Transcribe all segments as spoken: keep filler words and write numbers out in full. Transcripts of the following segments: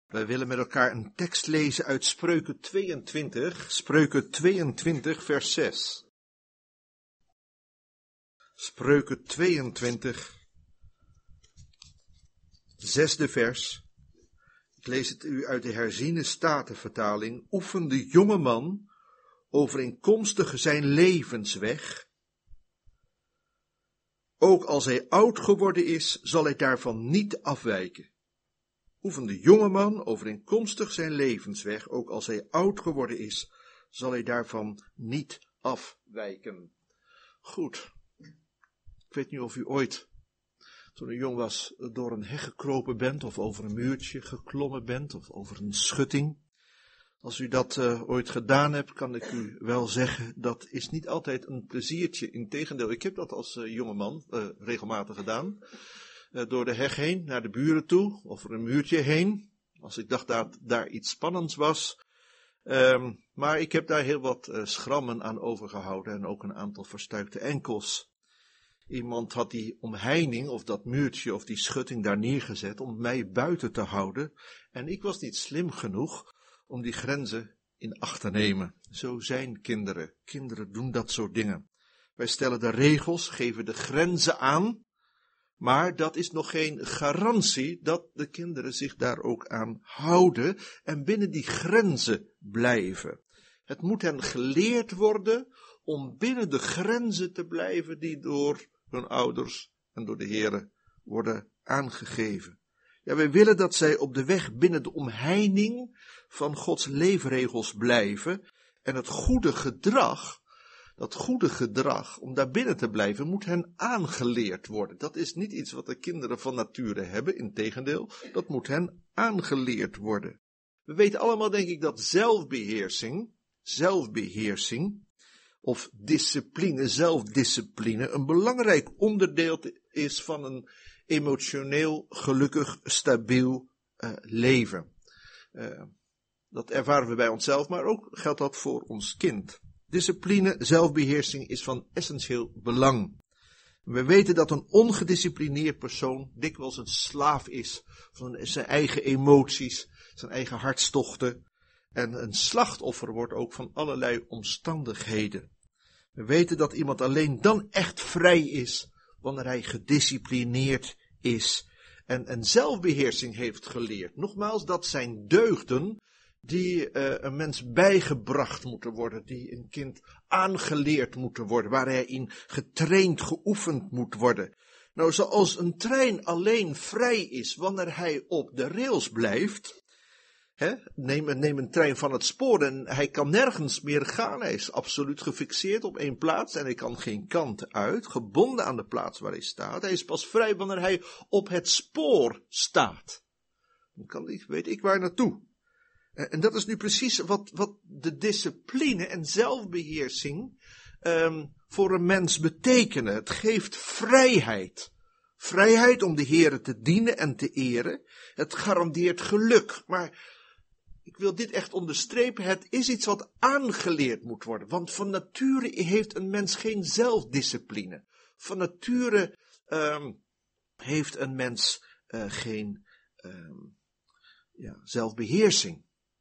Wij willen met elkaar een tekst lezen uit Spreuken tweeëntwintig, Spreuken tweeëntwintig vers zes. Spreuken tweeëntwintig, zesde vers. Ik lees het u uit de herziene statenvertaling. Oefen de jonge man overeenkomstig zijn levensweg. Ook als hij oud geworden is, zal hij daarvan niet afwijken. Oefen de jonge man overeenkomstig zijn levensweg, ook als hij oud geworden is, zal hij daarvan niet afwijken. Goed. Ik weet niet of u ooit, toen u jong was, door een heg gekropen bent, of over een muurtje geklommen bent, of over een schutting. Als u dat uh, ooit gedaan hebt, kan ik u wel zeggen, dat is niet altijd een pleziertje. Integendeel, ik heb dat als uh, jongeman uh, regelmatig gedaan. Uh, door de heg heen, naar de buren toe, over een muurtje heen. Als ik dacht dat daar iets spannends was. Um, maar ik heb daar heel wat uh, schrammen aan overgehouden en ook een aantal verstuikte enkels. Iemand had die omheining, of dat muurtje, of die schutting daar neergezet om mij buiten te houden. En ik was niet slim genoeg om die grenzen in acht te nemen. Zo zijn kinderen. Kinderen doen dat soort dingen. Wij stellen de regels, geven de grenzen aan. Maar dat is nog geen garantie dat de kinderen zich daar ook aan houden en binnen die grenzen blijven. Het moet hen geleerd worden om binnen de grenzen te blijven die door hun ouders en door de Heere worden aangegeven. Ja, wij willen dat zij op de weg binnen de omheining van Gods leefregels blijven en het goede gedrag, dat goede gedrag, om daar binnen te blijven, moet hen aangeleerd worden. Dat is niet iets wat de kinderen van nature hebben, integendeel, dat moet hen aangeleerd worden. We weten allemaal, denk ik, dat zelfbeheersing, zelfbeheersing, of discipline, zelfdiscipline, een belangrijk onderdeel is van een emotioneel, gelukkig, stabiel uh, leven. Uh, dat ervaren we bij onszelf, maar ook geldt dat voor ons kind. Discipline, zelfbeheersing is van essentieel belang. We weten dat een ongedisciplineerd persoon dikwijls een slaaf is van zijn eigen emoties, zijn eigen hartstochten en een slachtoffer wordt ook van allerlei omstandigheden. We weten dat iemand alleen dan echt vrij is wanneer hij gedisciplineerd is en een zelfbeheersing heeft geleerd. Nogmaals, dat zijn deugden die uh, een mens bijgebracht moeten worden, die een kind aangeleerd moeten worden, waar hij in getraind, geoefend moet worden. Nou, zoals een trein alleen vrij is wanneer hij op de rails blijft, hè, neem, neem een trein van het spoor en hij kan nergens meer gaan, hij is absoluut gefixeerd op één plaats en hij kan geen kant uit, gebonden aan de plaats waar hij staat. Hij is pas vrij wanneer hij op het spoor staat. Dan kan hij, weet ik waar naartoe. En dat is nu precies wat, wat de discipline en zelfbeheersing um, voor een mens betekenen. Het geeft vrijheid. Vrijheid om de Heere te dienen en te eren. Het garandeert geluk. Maar ik wil dit echt onderstrepen. Het is iets wat aangeleerd moet worden. Want van nature heeft een mens geen zelfdiscipline. Van nature um, heeft een mens uh, geen um, ja, zelfbeheersing.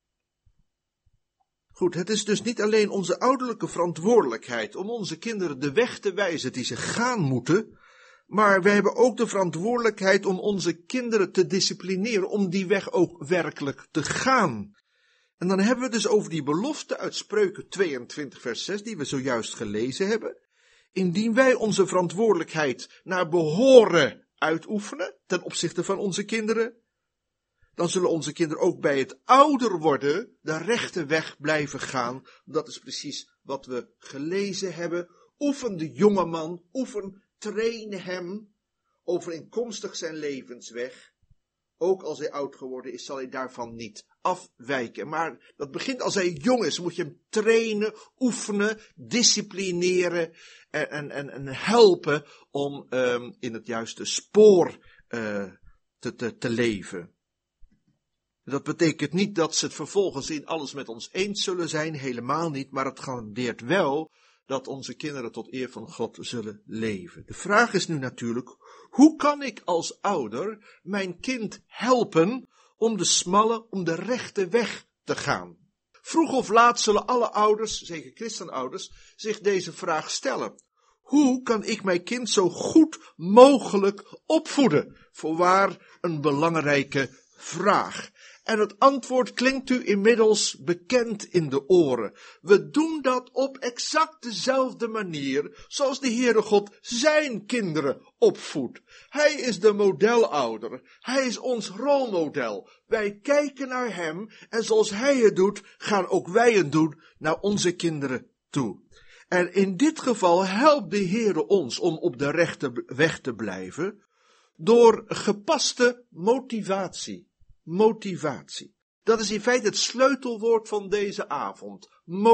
Goed, het is dus niet alleen onze ouderlijke verantwoordelijkheid om onze kinderen de weg te wijzen die ze gaan moeten, maar wij hebben ook de verantwoordelijkheid om onze kinderen te disciplineren, om die weg ook werkelijk te gaan. En dan hebben we dus over die belofte uit Spreuken tweeëntwintig vers zes, die we zojuist gelezen hebben. Indien wij onze verantwoordelijkheid naar behoren uitoefenen, ten opzichte van onze kinderen, dan zullen onze kinderen ook bij het ouder worden de rechte weg blijven gaan. Dat is precies wat we gelezen hebben. Oefen de jonge man, oefen, train hem overeenkomstig zijn levensweg. Ook als hij oud geworden is, zal hij daarvan niet afwijken. Maar dat begint als hij jong is, moet je hem trainen, oefenen, disciplineren en, en, en, en helpen om um, in het juiste spoor uh, te, te, te leven. Dat betekent niet dat ze het vervolgens in alles met ons eens zullen zijn, helemaal niet, maar het garandeert wel dat onze kinderen tot eer van God zullen leven. De vraag is nu natuurlijk, hoe kan ik als ouder mijn kind helpen om de smalle, om de rechte weg te gaan. Vroeg of laat zullen alle ouders, zeker christenouders, zich deze vraag stellen. Hoe kan ik mijn kind zo goed mogelijk opvoeden? Voorwaar een belangrijke vraag. En het antwoord klinkt u inmiddels bekend in de oren. We doen dat op exact dezelfde manier zoals de Heere God zijn kinderen opvoedt. Hij is de modelouder. Hij is ons rolmodel. Wij kijken naar hem en zoals hij het doet, gaan ook wij het doen naar onze kinderen toe. En in dit geval helpt de Heere ons om op de rechte weg te blijven door gepaste motivatie. Motivatie. Dat is in feite het sleutelwoord van deze avond.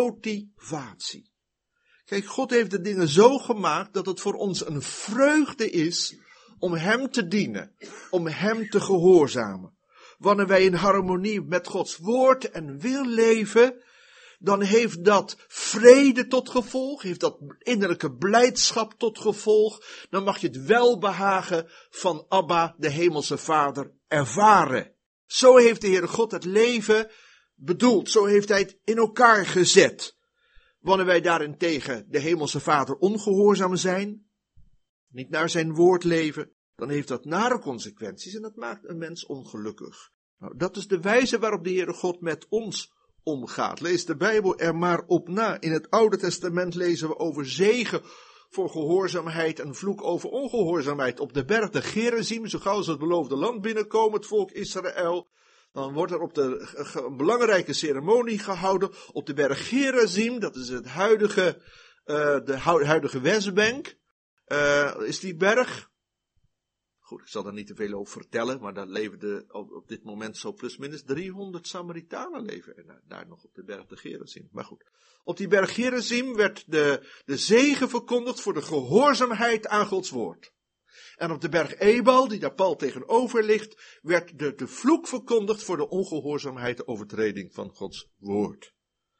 Motivatie. Kijk, God heeft de dingen zo gemaakt dat het voor ons een vreugde is om hem te dienen, om hem te gehoorzamen. Wanneer wij in harmonie met Gods woord en wil leven, dan heeft dat vrede tot gevolg, heeft dat innerlijke blijdschap tot gevolg. Dan mag je het welbehagen van Abba, de hemelse Vader, ervaren. Zo heeft de Heere God het leven bedoeld, zo heeft hij het in elkaar gezet. Wanneer wij daarentegen de hemelse Vader ongehoorzaam zijn, niet naar zijn woord leven, dan heeft dat nare consequenties en dat maakt een mens ongelukkig. Nou, dat is de wijze waarop de Heere God met ons omgaat. Lees de Bijbel er maar op na. In het Oude Testament lezen we over zegen voor gehoorzaamheid en vloek over ongehoorzaamheid. Op de berg de Gerizim, zo gauw ze het beloofde land binnenkomen, het volk Israël, dan wordt er op de een belangrijke ceremonie gehouden op de berg Gerizim. Dat is het huidige, uh, de huidige Westbank. Uh, is die berg. Goed, ik zal daar niet te veel over vertellen, maar daar leven de, op, op dit moment zo plusminus driehonderd Samaritanen leven en daar, daar nog op de berg de Gerizim. Maar goed, op die berg Gerizim werd de, de zegen verkondigd voor de gehoorzaamheid aan Gods woord. En op de berg Ebal, die daar pal tegenover ligt, werd de, de vloek verkondigd voor de ongehoorzaamheid, de overtreding van Gods woord.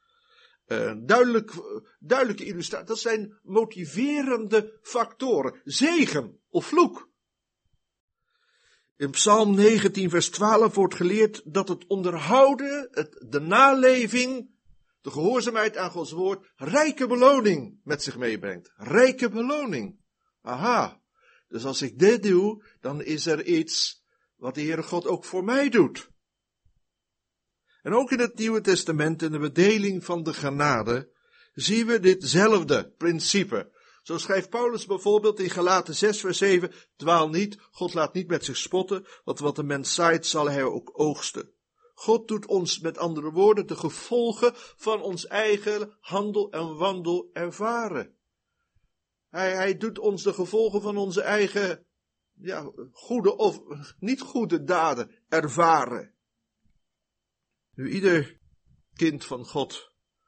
Uh, duidelijk, duidelijke illustratie, dat zijn motiverende factoren. Zegen of vloek. In Psalm negentien vers twaalf wordt geleerd dat het onderhouden, het, de naleving, de gehoorzaamheid aan Gods woord, rijke beloning met zich meebrengt. Rijke beloning. Aha. Dus als ik dit doe, dan is er iets wat de Heere God ook voor mij doet. En ook in het Nieuwe Testament, in de bedeling van de genade, zien we ditzelfde principe. Zo schrijft Paulus bijvoorbeeld in Galaten zes vers zeven, dwaal niet, God laat niet met zich spotten, want wat de mens zaait zal hij ook oogsten. God doet ons met andere woorden de gevolgen van ons eigen handel en wandel ervaren. Hij, hij doet ons de gevolgen van onze eigen, ja, goede of niet goede daden ervaren. Nu ieder kind van God,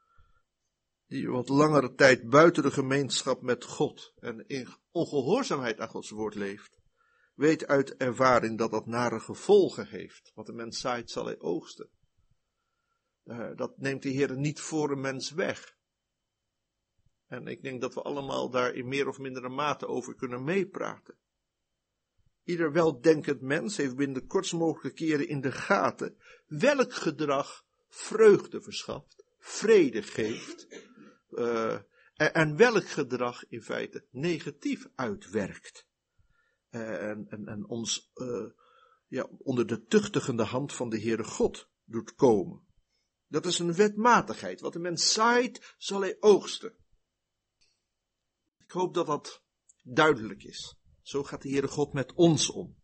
die wat langere tijd buiten de gemeenschap met God en in ongehoorzaamheid aan Gods woord leeft, weet uit ervaring dat dat nare gevolgen heeft. Wat de mens zaait zal hij oogsten. Uh, dat neemt de Heer niet voor een mens weg. En ik denk dat we allemaal daar in meer of mindere mate over kunnen meepraten. Ieder weldenkend mens heeft binnen de kortst mogelijke keren in de gaten welk gedrag vreugde verschaft, vrede geeft, uh, en, en welk gedrag in feite negatief uitwerkt. Uh, en, en, en ons uh, ja, onder de tuchtigende hand van de Heere God doet komen. Dat is een wetmatigheid. Wat de mens zaait, zal hij oogsten. Ik hoop dat dat duidelijk is. Zo gaat de Heere God met ons om.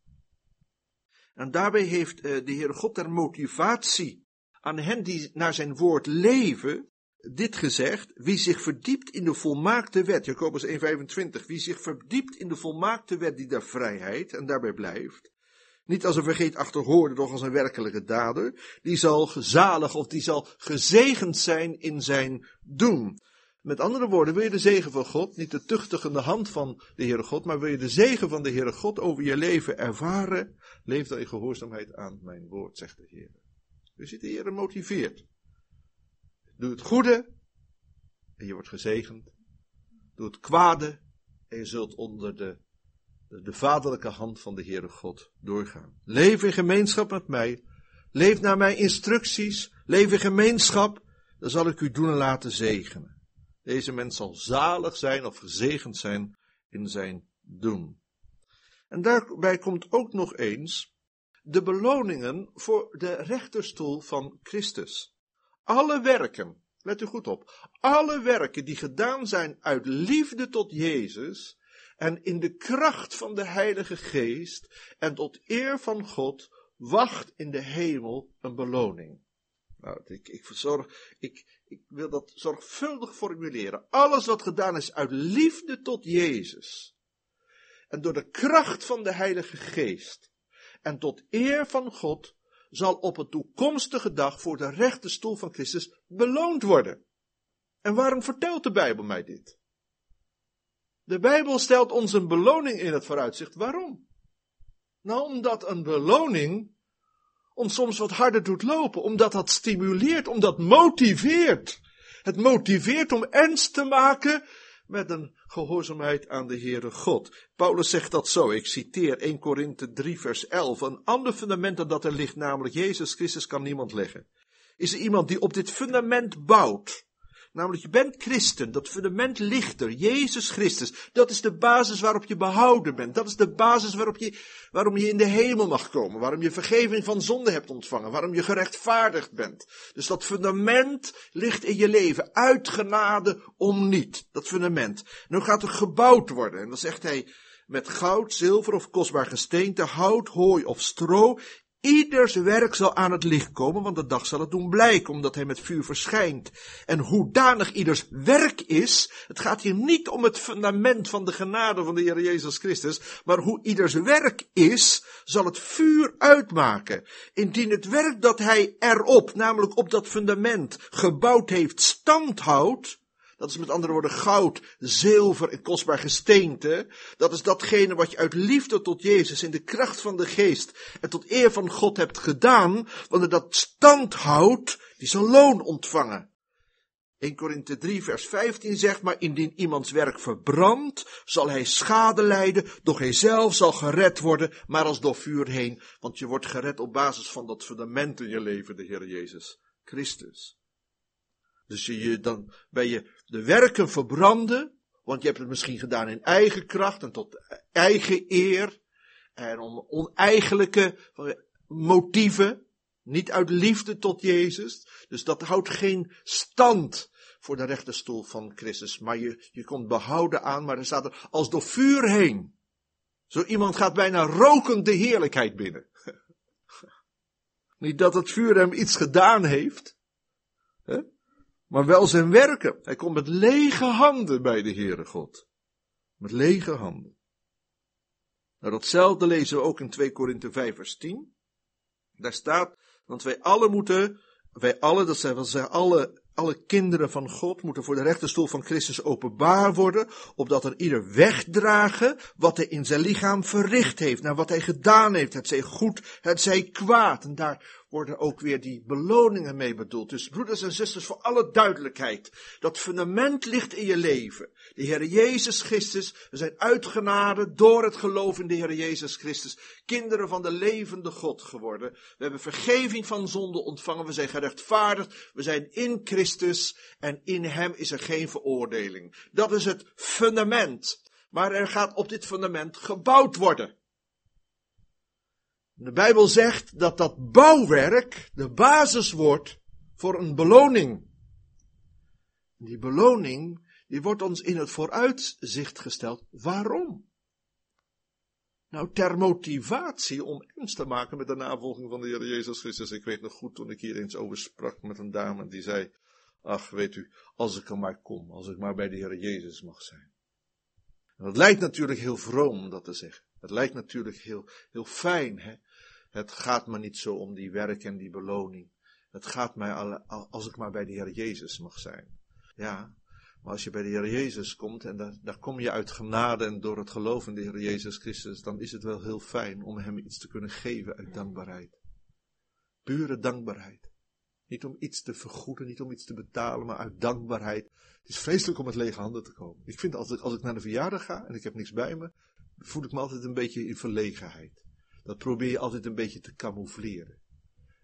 En daarbij heeft uh, de Heere God ter motivatie aan hen die naar zijn woord leven, dit gezegd: wie zich verdiept in de volmaakte wet, Jacobus één vijfentwintig, wie zich verdiept in de volmaakte wet die der vrijheid en daarbij blijft, niet als een vergeetachtig hoorder, doch als een werkelijke dader, die zal zalig of die zal gezegend zijn in zijn doen. Met andere woorden, wil je de zegen van God, niet de tuchtigende hand van de Heere God, maar wil je de zegen van de Heere God over je leven ervaren, leef dan in gehoorzaamheid aan mijn woord, zegt de Heer. U ziet de Heer motiveert. Doe het goede en je wordt gezegend. Doe het kwade en je zult onder de, de, de vaderlijke hand van de Heere God doorgaan. Leef in gemeenschap met mij, leef naar mijn instructies, leef in gemeenschap, dan zal ik u doen en laten zegenen. Deze mens zal zalig zijn of gezegend zijn in zijn doen. En daarbij komt ook nog eens de beloningen voor de rechterstoel van Christus. Alle werken, let u goed op, alle werken die gedaan zijn uit liefde tot Jezus en in de kracht van de Heilige Geest en tot eer van God, wacht in de hemel een beloning. Nou, ik, ik, verzorg, ik, ik wil dat zorgvuldig formuleren. Alles wat gedaan is uit liefde tot Jezus en door de kracht van de Heilige Geest en tot eer van God, zal op een toekomstige dag voor de rechterstoel van Christus beloond worden. En waarom vertelt de Bijbel mij dit? De Bijbel stelt ons een beloning in het vooruitzicht. Waarom? Nou, omdat een beloning ons soms wat harder doet lopen, omdat dat stimuleert, omdat motiveert. Het motiveert om ernst te maken met een gehoorzaamheid aan de Heere God. Paulus zegt dat zo, ik citeer Eerste Korinthe drie vers elf. Een ander fundament dan dat er ligt, namelijk Jezus Christus, kan niemand leggen. Is er iemand die op dit fundament bouwt? Namelijk, je bent christen, dat fundament ligt er, Jezus Christus. Dat is de basis waarop je behouden bent. Dat is de basis waarop je, waarom je in de hemel mag komen. Waarom je vergeving van zonde hebt ontvangen. Waarom je gerechtvaardigd bent. Dus dat fundament ligt in je leven. Uit genade om niet. Dat fundament. Nu gaat er gebouwd worden. En dan zegt hij, met goud, zilver of kostbaar gesteente, hout, hooi of stro. Ieders werk zal aan het licht komen, want de dag zal het doen blijken, omdat hij met vuur verschijnt. En hoedanig ieders werk is, het gaat hier niet om het fundament van de genade van de Heer Jezus Christus, maar hoe ieders werk is, zal het vuur uitmaken. Indien het werk dat hij erop, namelijk op dat fundament, gebouwd heeft, stand houdt, dat is met andere woorden goud, zilver en kostbaar gesteente. Dat is datgene wat je uit liefde tot Jezus in de kracht van de Geest en tot eer van God hebt gedaan. Wanneer dat stand houdt, die zal loon ontvangen. Eerste Korinthe drie vers vijftien zegt, maar indien iemands werk verbrandt, zal hij schade lijden, doch hij zelf zal gered worden, maar als door vuur heen. Want je wordt gered op basis van dat fundament in je leven, de Heer Jezus Christus. Dus je, je, dan ben je de werken verbranden, want je hebt het misschien gedaan in eigen kracht en tot eigen eer en om oneigenlijke motieven, niet uit liefde tot Jezus. Dus dat houdt geen stand voor de rechterstoel van Christus, maar je, je komt behouden aan, maar er staat er als door vuur heen. Zo iemand gaat bijna rokend de heerlijkheid binnen. Niet dat het vuur hem iets gedaan heeft, hè? Maar wel zijn werken. Hij komt met lege handen bij de Heere God. Met lege handen. Nou, datzelfde lezen we ook in Tweede Korinthe vijf vers tien. Daar staat, want wij alle moeten, wij alle, dat zijn, dat zijn alle, alle kinderen van God, moeten voor de rechterstoel van Christus openbaar worden, opdat er ieder wegdragen wat hij in zijn lichaam verricht heeft, naar wat hij gedaan heeft, het zij goed, het zij kwaad. En daar worden ook weer die beloningen mee bedoeld. Dus broeders en zusters, voor alle duidelijkheid, dat fundament ligt in je leven. De Heer Jezus Christus, we zijn uitgenade door het geloof in de Heer Jezus Christus, kinderen van de levende God geworden. We hebben vergeving van zonde ontvangen, we zijn gerechtvaardigd, we zijn in Christus en in hem is er geen veroordeling. Dat is het fundament. Maar er gaat op dit fundament gebouwd worden. De Bijbel zegt dat dat bouwwerk de basis wordt voor een beloning. Die beloning, die wordt ons in het vooruitzicht gesteld. Waarom? Nou, ter motivatie om ernst te maken met de navolging van de Heer Jezus Christus. Ik weet nog goed toen ik hier eens over sprak met een dame die zei, ach, weet u, als ik er maar kom, als ik maar bij de Heer Jezus mag zijn. En dat lijkt natuurlijk heel vroom om dat te zeggen. Het lijkt natuurlijk heel, heel fijn, hè. Het gaat me niet zo om die werk en die beloning. Het gaat mij alle, als ik maar bij de Heer Jezus mag zijn. Ja, maar als je bij de Heer Jezus komt en daar, daar kom je uit genade en door het geloof in de Heer Jezus Christus, dan is het wel heel fijn om hem iets te kunnen geven uit dankbaarheid. Pure dankbaarheid. Niet om iets te vergoeden, niet om iets te betalen, maar uit dankbaarheid. Het is vreselijk om met lege handen te komen. Ik vind als ik, als ik naar de verjaardag ga en ik heb niks bij me, voel ik me altijd een beetje in verlegenheid. Dat probeer je altijd een beetje te camoufleren.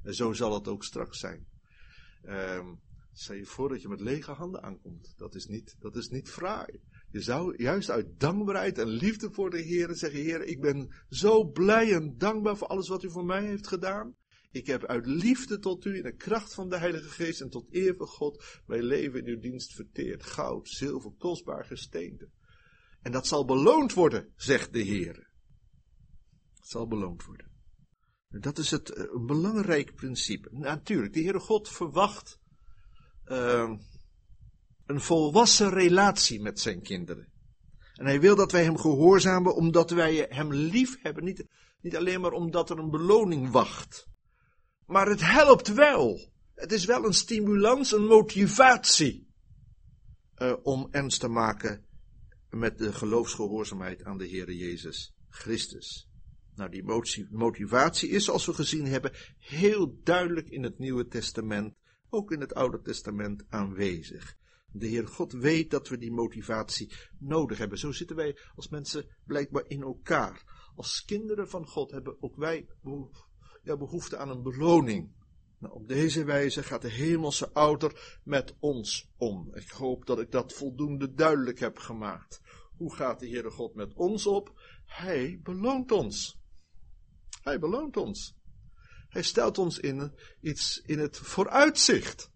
En zo zal het ook straks zijn. Um, stel je voor dat je met lege handen aankomt. Dat is niet, dat is niet fraai. Je zou juist uit dankbaarheid en liefde voor de Heer zeggen: Heer, ik ben zo blij en dankbaar voor alles wat u voor mij heeft gedaan. Ik heb uit liefde tot u in de kracht van de Heilige Geest en tot eer van God mijn leven in uw dienst verteerd. Goud, zilver, kostbaar gesteente. En dat zal beloond worden, zegt de Heer. Het zal beloond worden. Dat is het, een belangrijk principe. Natuurlijk, de Heere God verwacht uh, een volwassen relatie met zijn kinderen. En hij wil dat wij hem gehoorzamen omdat wij hem lief hebben. Niet, niet alleen maar omdat er een beloning wacht. Maar het helpt wel. Het is wel een stimulans, een motivatie. Uh, om ernst te maken met de geloofsgehoorzaamheid aan de Heere Jezus Christus. Nou, die motivatie is, zoals we gezien hebben, heel duidelijk in het Nieuwe Testament, ook in het Oude Testament aanwezig. De Heer God weet dat we die motivatie nodig hebben. Zo zitten wij als mensen blijkbaar in elkaar. Als kinderen van God hebben ook wij ja, behoefte aan een beloning. Nou, op deze wijze gaat de hemelse ouder met ons om. Ik hoop dat ik dat voldoende duidelijk heb gemaakt. Hoe gaat de Heere God met ons op? Hij beloont ons. Hij beloont ons. Hij stelt ons in iets in het vooruitzicht.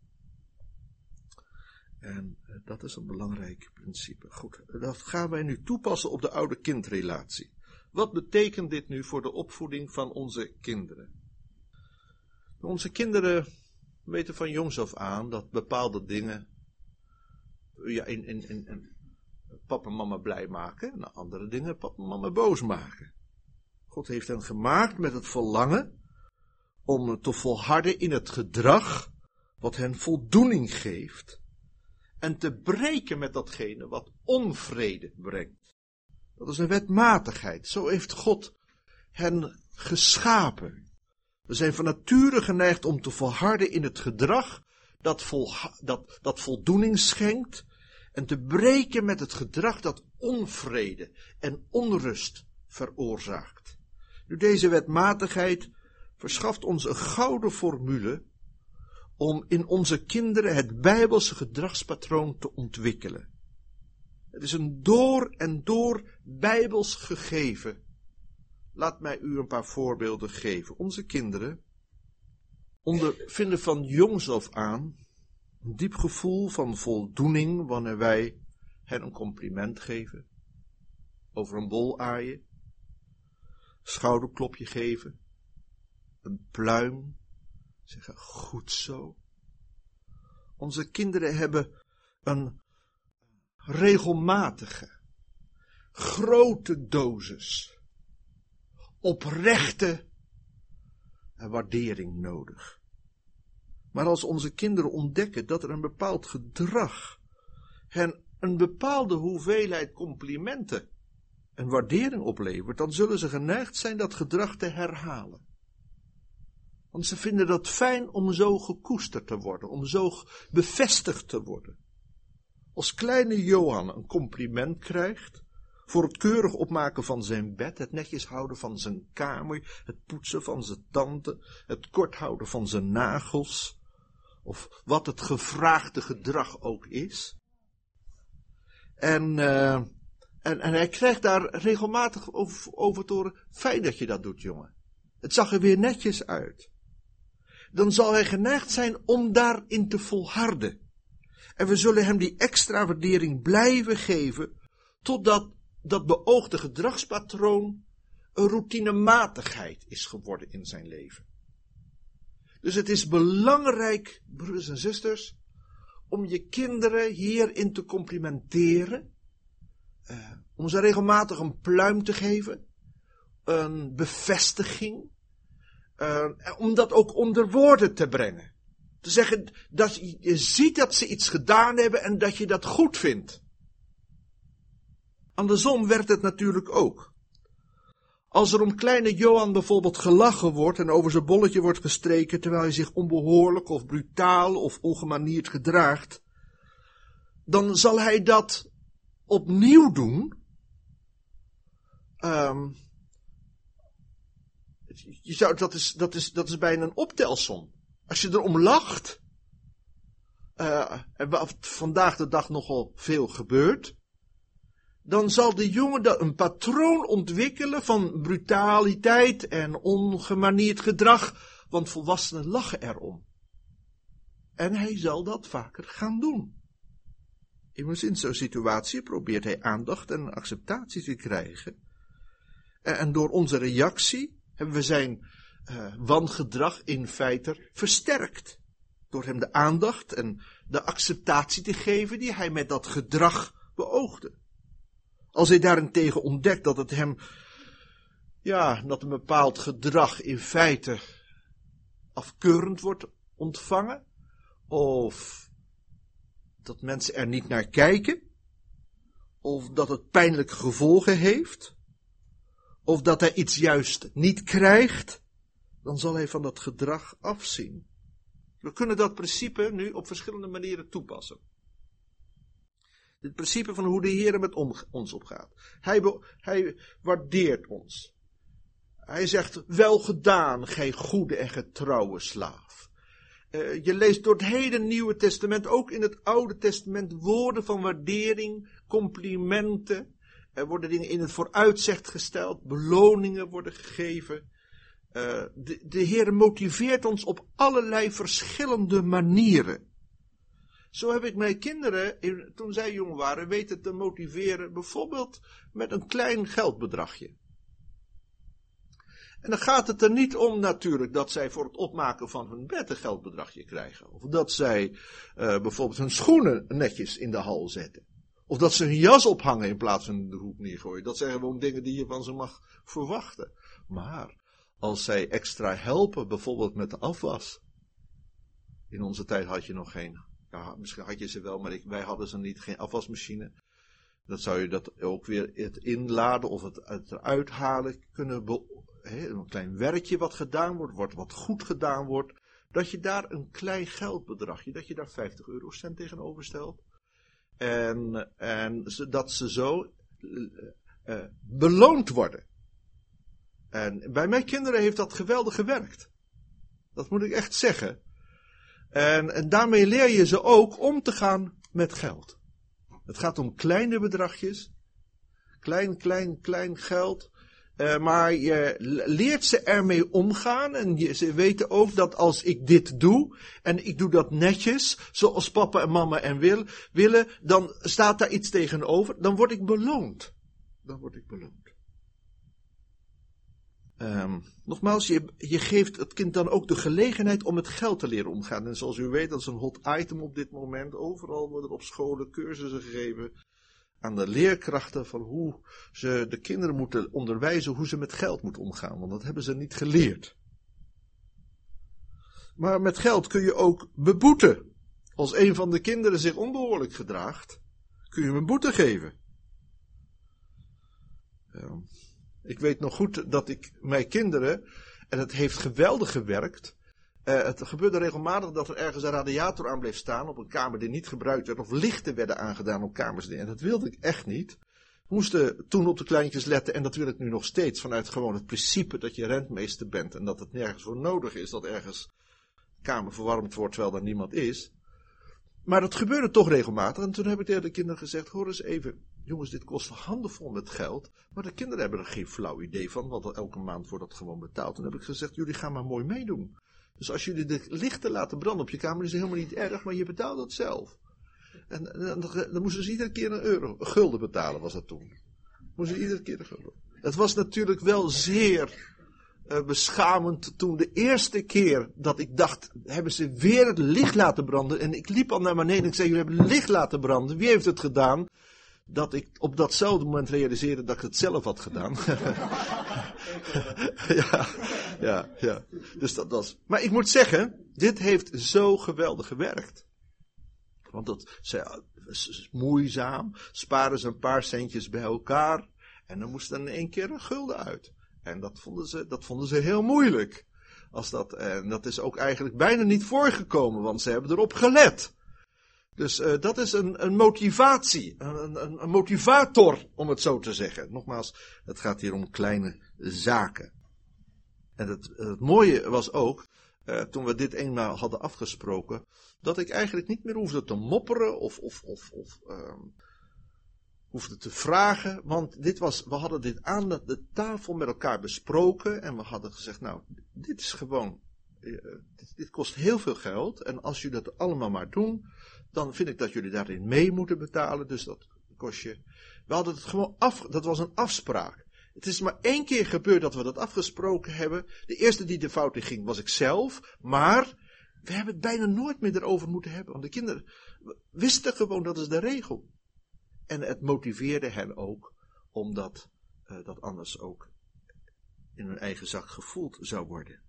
En dat is een belangrijk principe. Goed, dat gaan wij nu toepassen op de ouder-kindrelatie. Wat betekent dit nu voor de opvoeding van onze kinderen? Onze kinderen weten van jongs af aan dat bepaalde dingen ja, in, in, in, in papa en mama blij maken en andere dingen papa en mama boos maken. God heeft hen gemaakt met het verlangen om te volharden in het gedrag wat hen voldoening geeft en te breken met datgene wat onvrede brengt. Dat is een wetmatigheid. Zo heeft God hen geschapen. We zijn van nature geneigd om te volharden in het gedrag dat, vol, dat, dat voldoening schenkt en te breken met het gedrag dat onvrede en onrust veroorzaakt. Nu, deze wetmatigheid verschaft ons een gouden formule om in onze kinderen het Bijbelse gedragspatroon te ontwikkelen. Het is een door en door Bijbels gegeven. Laat mij u een paar voorbeelden geven. Onze kinderen ondervinden van jongs af aan een diep gevoel van voldoening wanneer wij hen een compliment geven, over een bol aaien, schouderklopje geven, een pluim, zeggen goed zo. Onze kinderen hebben een regelmatige, grote dosis oprechte waardering nodig. Maar als onze kinderen ontdekken dat er een bepaald gedrag hen een bepaalde hoeveelheid complimenten en waardering oplevert, dan zullen ze geneigd zijn dat gedrag te herhalen. Want ze vinden dat fijn om zo gekoesterd te worden, om zo bevestigd te worden. Als kleine Johan een compliment krijgt voor het keurig opmaken van zijn bed, het netjes houden van zijn kamer, het poetsen van zijn tanden, het kort houden van zijn nagels, of wat het gevraagde gedrag ook is. En, uh, en, en hij krijgt daar regelmatig over, over te horen: fijn dat je dat doet, jongen. Het zag er weer netjes uit. Dan zal hij geneigd zijn om daarin te volharden. En we zullen hem die extra waardering blijven geven, totdat dat beoogde gedragspatroon een routinematigheid is geworden in zijn leven. Dus het is belangrijk, broeders en zusters, om je kinderen hierin te complimenteren, uh, om ze regelmatig een pluim te geven, een bevestiging, uh, om dat ook onder woorden te brengen. Te zeggen dat je, je ziet dat ze iets gedaan hebben en dat je dat goed vindt. Andersom werkt het natuurlijk ook. Als er om kleine Johan bijvoorbeeld gelachen wordt en over zijn bolletje wordt gestreken terwijl hij zich onbehoorlijk of brutaal of ongemanierd gedraagt, dan zal hij dat opnieuw doen, um, je zou, dat, is, dat, is, dat is bijna een optelsom. Als je erom lacht, uh, en wat vandaag de dag nogal veel gebeurt, dan zal de jongen dat een patroon ontwikkelen van brutaliteit en ongemanierd gedrag, want volwassenen lachen erom. En hij zal dat vaker gaan doen. Immers in zo'n situatie probeert hij aandacht en acceptatie te krijgen. En door onze reactie hebben we zijn uh, wangedrag in feite versterkt. Door hem de aandacht en de acceptatie te geven die hij met dat gedrag beoogde. Als hij daarentegen ontdekt dat het hem, ja, dat een bepaald gedrag in feite afkeurend wordt ontvangen, of dat mensen er niet naar kijken, of dat het pijnlijke gevolgen heeft, of dat hij iets juist niet krijgt, dan zal hij van dat gedrag afzien. We kunnen dat principe nu op verschillende manieren toepassen. Het principe van hoe de Heer met om, ons opgaat. Hij, be, hij waardeert ons. Hij zegt, wel gedaan, gij goede en getrouwe slaaf. Uh, je leest door het hele Nieuwe Testament, ook in het Oude Testament, woorden van waardering, complimenten. Er worden dingen in het vooruitzicht gesteld, beloningen worden gegeven. Uh, de, de Heer motiveert ons op allerlei verschillende manieren. Zo heb ik mijn kinderen, toen zij jong waren, weten te motiveren, bijvoorbeeld met een klein geldbedragje. En dan gaat het er niet om natuurlijk dat zij voor het opmaken van hun bed een geldbedragje krijgen. Of dat zij uh, bijvoorbeeld hun schoenen netjes in de hal zetten. Of dat ze hun jas ophangen in plaats van de hoek neergooien. Dat zijn gewoon dingen die je van ze mag verwachten. Maar als zij extra helpen, bijvoorbeeld met de afwas. In onze tijd had je nog geen, ja, misschien had je ze wel, maar ik, wij hadden ze niet, geen afwasmachine. Dan zou je dat ook weer het inladen of het, het eruit halen kunnen be, he, een klein werkje wat gedaan wordt, wordt, wat goed gedaan wordt. Dat je daar een klein geldbedragje, dat je daar vijftig eurocent tegenover stelt. En, en dat ze zo uh, uh, beloond worden. En bij mijn kinderen heeft dat geweldig gewerkt. Dat moet ik echt zeggen. En, en daarmee leer je ze ook om te gaan met geld. Het gaat om kleine bedragjes. Klein, klein, klein geld. Uh, maar je leert ze ermee omgaan. En je, ze weten ook dat als ik dit doe. En ik doe dat netjes. Zoals papa en mama en wil, willen. Dan staat daar iets tegenover. Dan word ik beloond. Dan word ik beloond. Um, nogmaals, je, je geeft het kind dan ook de gelegenheid om met geld te leren omgaan. En zoals u weet, dat is een hot item op dit moment. Overal worden op scholen cursussen gegeven aan de leerkrachten van hoe ze de kinderen moeten onderwijzen hoe ze met geld moeten omgaan. Want dat hebben ze niet geleerd. Maar met geld kun je ook beboeten. Als een van de kinderen zich onbehoorlijk gedraagt, kun je hem een boete geven. Ja. Ik weet nog goed dat ik mijn kinderen, en het heeft geweldig gewerkt, uh, het gebeurde regelmatig dat er ergens een radiator aan bleef staan op een kamer die niet gebruikt werd, of lichten werden aangedaan op kamers. En dat wilde ik echt niet. We moesten toen op de kleintjes letten, en dat wil ik nu nog steeds, vanuit gewoon het principe dat je rentmeester bent, en dat het nergens voor nodig is dat ergens de kamer verwarmd wordt terwijl er niemand is. Maar dat gebeurde toch regelmatig, en toen heb ik tegen de kinderen gezegd, hoor eens even, jongens, dit kost handenvol met geld, maar de kinderen hebben er geen flauw idee van, want elke maand wordt dat gewoon betaald. Toen heb ik gezegd, jullie gaan maar mooi meedoen. Dus als jullie de lichten laten branden op je kamer, is het helemaal niet erg, maar je betaalt dat zelf. En, en dan, dan moesten ze iedere keer een euro, een gulden betalen, was dat toen. Moesten ze iedere keer een gulden. Het was natuurlijk wel zeer uh, beschamend toen de eerste keer dat ik dacht, hebben ze weer het licht laten branden. En ik liep al naar beneden en ik zei, jullie hebben het licht laten branden. Wie heeft het gedaan? Dat ik op datzelfde moment realiseerde dat ik het zelf had gedaan. ja, ja, ja. Dus dat was. Maar ik moet zeggen, dit heeft zo geweldig gewerkt. Want dat is moeizaam. Sparen ze een paar centjes bij elkaar. En dan moest er in één keer een gulden uit. En dat vonden ze, dat vonden ze heel moeilijk. Als dat, en dat is ook eigenlijk bijna niet voorgekomen, want ze hebben erop gelet. Dus uh, dat is een, een motivatie, een, een, een motivator, om het zo te zeggen. Nogmaals, het gaat hier om kleine zaken. En het, het mooie was ook, uh, toen we dit eenmaal hadden afgesproken, dat ik eigenlijk niet meer hoefde te mopperen of, of, of, of uh, hoefde te vragen. Want dit was, we hadden dit aan de, de tafel met elkaar besproken en we hadden gezegd, nou, dit is gewoon, uh, dit, dit kost heel veel geld. En als jullie dat allemaal maar doen, dan vind ik dat jullie daarin mee moeten betalen. Dus dat kost je. We hadden het gewoon af, dat was een afspraak. Het is maar één keer gebeurd dat we dat afgesproken hebben. De eerste die de fout in ging was ik zelf. Maar we hebben het bijna nooit meer erover moeten hebben. Want de kinderen wisten gewoon, dat is de regel. En het motiveerde hen ook, omdat uh, dat anders ook in hun eigen zak gevoeld zou worden.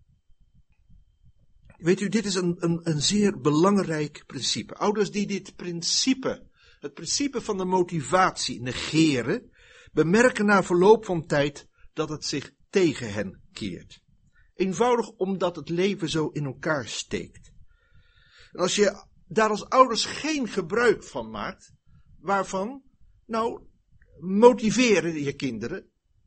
Weet u, dit is een, een, een zeer belangrijk principe. Ouders die dit principe, het principe van de motivatie negeren, bemerken na verloop van tijd dat het zich tegen hen keert. Eenvoudig omdat het leven zo in elkaar steekt. En als je daar als ouders geen gebruik van maakt, waarvan? Nou, motiveren je kinderen.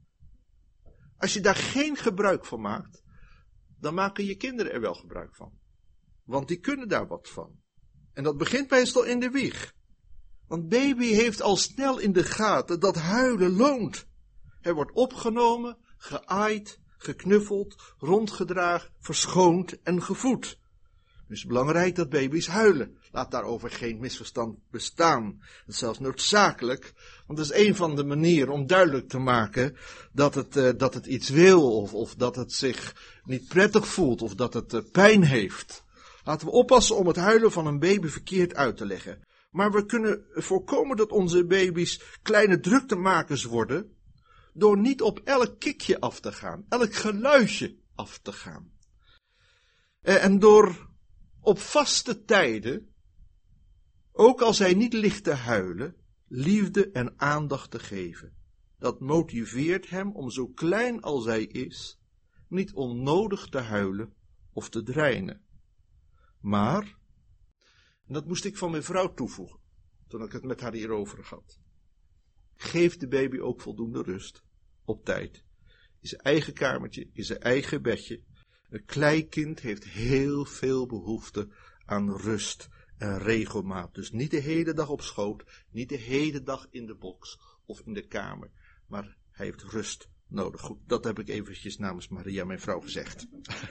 Als je daar geen gebruik van maakt, dan maken je kinderen er wel gebruik van. Want die kunnen daar wat van. En dat begint meestal in de wieg. Want baby heeft al snel in de gaten dat huilen loont. Hij wordt opgenomen, geaaid, geknuffeld, rondgedragen, verschoond en gevoed. Het is belangrijk dat baby's huilen. Laat daarover geen misverstand bestaan. Dat is zelfs noodzakelijk, want dat is een van de manieren om duidelijk te maken dat het, uh, dat het iets wil, of, of dat het zich niet prettig voelt, of dat het uh, pijn heeft. Laten we oppassen om het huilen van een baby verkeerd uit te leggen. Maar we kunnen voorkomen dat onze baby's kleine druktemakers worden, door niet op elk kikje af te gaan, elk geluidje af te gaan. Uh, en door op vaste tijden, ook als hij niet ligt te huilen, liefde en aandacht te geven. Dat motiveert hem om zo klein als hij is, niet onnodig te huilen of te dreinen. Maar, en dat moest ik van mijn vrouw toevoegen, toen ik het met haar hierover had. Geef de baby ook voldoende rust, op tijd. In zijn eigen kamertje, in zijn eigen bedje. Een kleinkind heeft heel veel behoefte aan rust en regelmaat. Dus niet de hele dag op schoot, niet de hele dag in de box of in de kamer. Maar hij heeft rust nodig. Goed, dat heb ik eventjes namens Maria, mijn vrouw, gezegd.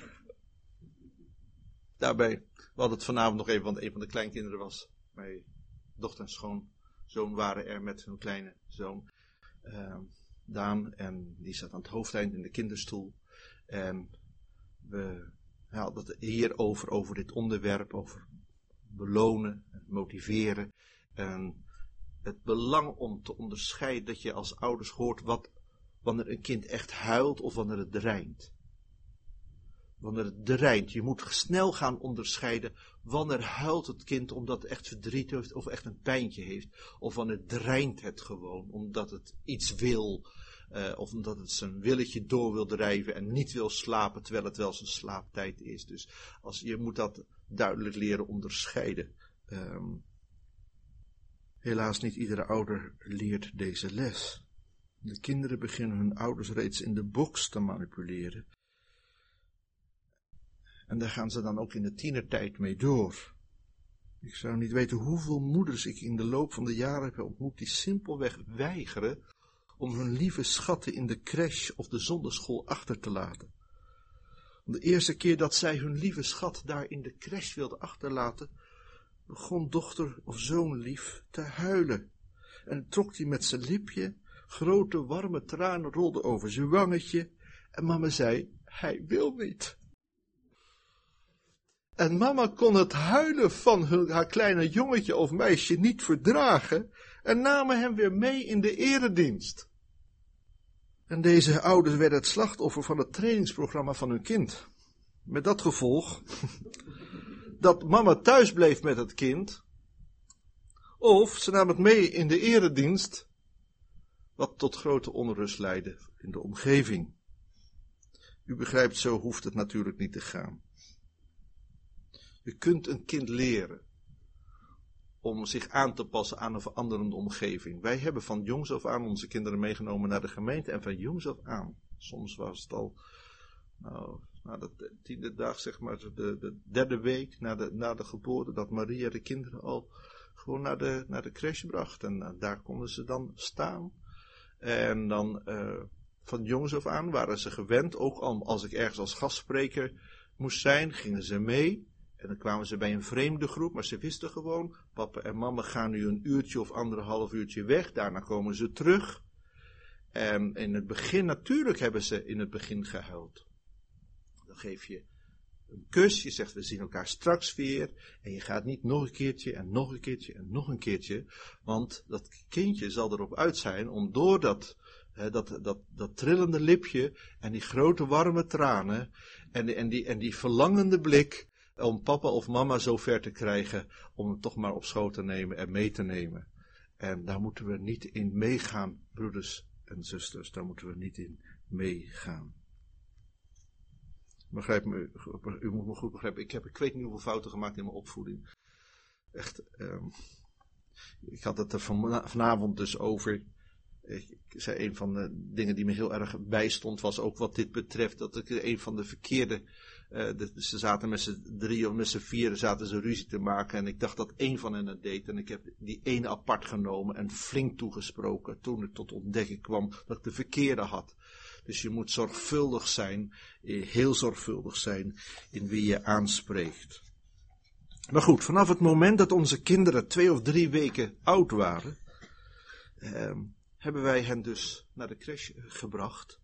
Daarbij, we hadden het vanavond nog even, want een van de kleinkinderen was, mijn dochter en schoonzoon waren er met hun kleine zoon, uh, Daan, en die zat aan het hoofdeind in de kinderstoel. En we hadden het hierover, over dit onderwerp, over belonen, motiveren. En het belang om te onderscheiden dat je als ouders hoort wat, wanneer een kind echt huilt of wanneer het dreint. Wanneer het dreint, je moet snel gaan onderscheiden wanneer huilt het kind omdat het echt verdriet heeft of echt een pijntje heeft. Of wanneer dreint het gewoon omdat het iets wil. Uh, of omdat het zijn willetje door wil drijven en niet wil slapen terwijl het wel zijn slaaptijd is. Dus als, je moet dat duidelijk leren onderscheiden. Um, helaas niet iedere ouder leert deze les. De kinderen beginnen hun ouders reeds in de box te manipuleren. En daar gaan ze dan ook in de tienertijd mee door. Ik zou niet weten hoeveel moeders ik in de loop van de jaren heb ontmoet die simpelweg weigeren om hun lieve schatten in de crash of de zonderschool achter te laten. De eerste keer dat zij hun lieve schat daar in de crash wilden achterlaten, begon dochter of zoon lief te huilen. En trok hij met zijn lipje, grote warme tranen rolden over zijn wangetje, en mama zei, hij wil niet. En mama kon het huilen van hun, haar kleine jongetje of meisje niet verdragen en namen hem weer mee in de eredienst. En deze ouders werden het slachtoffer van het trainingsprogramma van hun kind. Met dat gevolg dat mama thuis bleef met het kind, of ze nam het mee in de eredienst, wat tot grote onrust leidde in de omgeving. U begrijpt, zo hoeft het natuurlijk niet te gaan. Je kunt een kind leren om zich aan te passen aan een veranderende omgeving. Wij hebben van jongs af aan onze kinderen meegenomen naar de gemeente en van jongs af aan, soms was het al nou, na de tiende dag, zeg maar, de, de derde week na de, na de geboorte, dat Maria de kinderen al gewoon naar de, naar de crash bracht. En uh, daar konden ze dan staan. En dan uh, van jongs af aan waren ze gewend, ook al als ik ergens als gastspreker moest zijn, gingen ze mee. En dan kwamen ze bij een vreemde groep, maar ze wisten gewoon, papa en mama gaan nu een uurtje of anderhalf uurtje weg, daarna komen ze terug. En in het begin, natuurlijk hebben ze in het begin gehuild. Dan geef je een kus, je zegt we zien elkaar straks weer. En je gaat niet nog een keertje en nog een keertje en nog een keertje. Want dat kindje zal erop uit zijn om door dat, hè, dat, dat, dat trillende lipje en die grote warme tranen en, en, die, en die verlangende blik om papa of mama zo ver te krijgen om hem toch maar op schoot te nemen en mee te nemen. En daar moeten we niet in meegaan, broeders en zusters, daar moeten we niet in meegaan. Begrijp me, u moet me goed begrijpen, ik heb, ik weet niet hoeveel fouten gemaakt in mijn opvoeding. Echt, um, ik had het er van, vanavond dus over. Ik, ik zei, een van de dingen die me heel erg bijstond was ook wat dit betreft, dat ik een van de verkeerde, uh, de, ze zaten met z'n drie of met z'n vieren zaten ze ruzie te maken en ik dacht dat één van hen het deed en ik heb die ene apart genomen en flink toegesproken toen ik tot ontdekking kwam dat ik de verkeerde had. Dus je moet zorgvuldig zijn, heel zorgvuldig zijn in wie je aanspreekt. Maar goed, vanaf het moment dat onze kinderen twee of drie weken oud waren, eh, hebben wij hen dus naar de crash gebracht.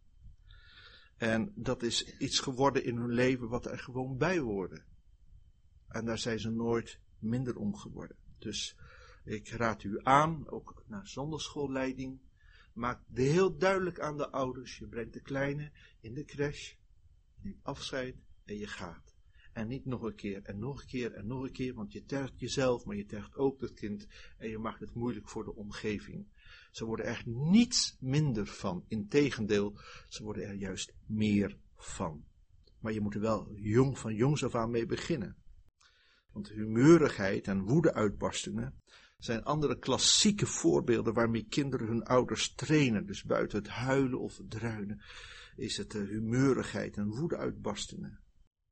En dat is iets geworden in hun leven wat er gewoon bij hoorde. En daar zijn ze nooit minder om geworden. Dus ik raad u aan, ook naar zondagschoolleiding, maak heel duidelijk aan de ouders, je brengt de kleine in de crash, je neemt afscheid en je gaat. En niet nog een keer en nog een keer en nog een keer, want je tergt jezelf, maar je tergt ook het kind en je maakt het moeilijk voor de omgeving. Ze worden er niets minder van, integendeel, ze worden er juist meer van. Maar je moet er wel jong van jongs af aan mee beginnen. Want humeurigheid en woedeuitbarstingen zijn andere klassieke voorbeelden waarmee kinderen hun ouders trainen. Dus buiten het huilen of het druinen is het uh, humeurigheid en woedeuitbarstingen.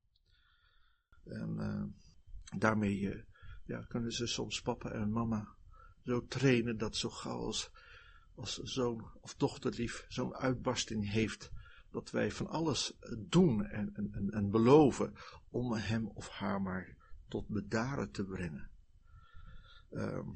En uh, daarmee uh, ja, kunnen ze soms papa en mama zo trainen dat zo gauw als, als zoon of dochterlief zo'n uitbarsting heeft, dat wij van alles doen en, en, en beloven om hem of haar maar tot bedaren te brengen. Um,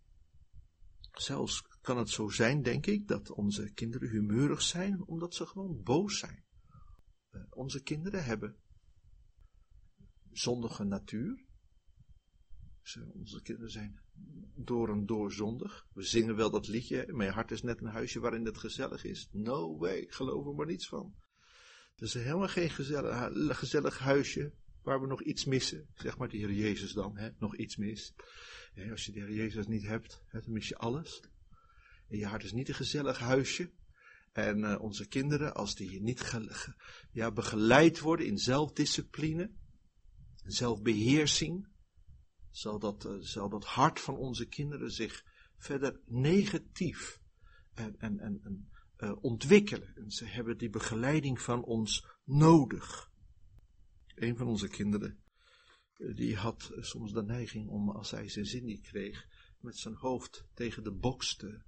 zelfs kan het zo zijn, denk ik, dat onze kinderen humeurig zijn, omdat ze gewoon boos zijn. Uh, onze kinderen hebben zondige natuur. Ze, onze kinderen zijn door en door zondig. We zingen wel dat liedje, mijn hart is net een huisje waarin het gezellig is. No way, ik geloof er maar niets van. Het is helemaal geen gezellig, gezellig huisje waar we nog iets missen. Zeg maar de Heer Jezus dan, hè, nog iets mis. Ja, als je de Heer Jezus niet hebt, hè, dan mis je alles. En je hart is niet een gezellig huisje. En uh, onze kinderen, als die niet ge, ge, ja, begeleid worden in zelfdiscipline, zelfbeheersing, zal dat, uh, zal dat hart van onze kinderen zich verder negatief en, en, en, en, uh, ontwikkelen. En ze hebben die begeleiding van ons nodig. Een van onze kinderen, uh, die had uh, soms de neiging om, als hij zijn zin niet kreeg, met zijn hoofd tegen de box te,